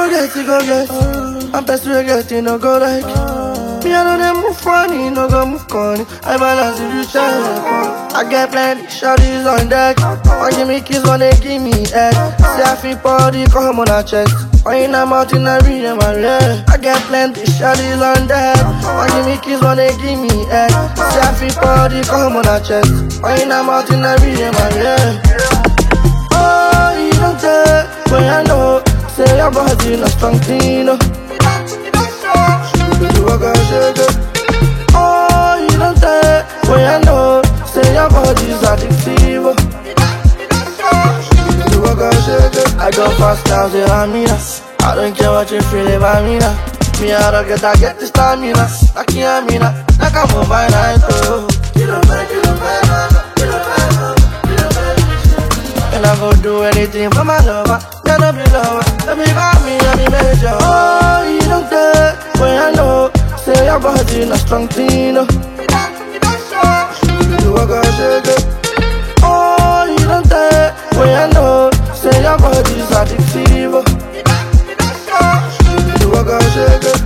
go get it, go get. I'm best we get it, no go like. Me, I know them move funny, no go move corny. I balance if you try. I get plenty shawties on deck. Why give me kiss when they give me head? See I feel body come on a chest. Why in a mountain I read them my leg? I get plenty shawties on deck. Why give me kiss when they give me head? See I feel body come on a chest. Why in a mountain I read them my leg? Oh, you don't tell, but I know. Say your body not strong clean. You a girl shake it. Oh, you don't tell, but I know. Say your body's addictive. You a girl shake it. I go fast as a Amina. I don't care what you feel about me now. Me I don't get the stamina. Like you Amina, like I'm on my night. You don't make it, and I go do anything for my lover. Let her be lover, let me buy me, let me major. Oh, you don't tell, but I know. Say your body not strong clean. You a girl shake it. Oh, you don't tell, but I know. Say your body's addictive. You a girl shake it.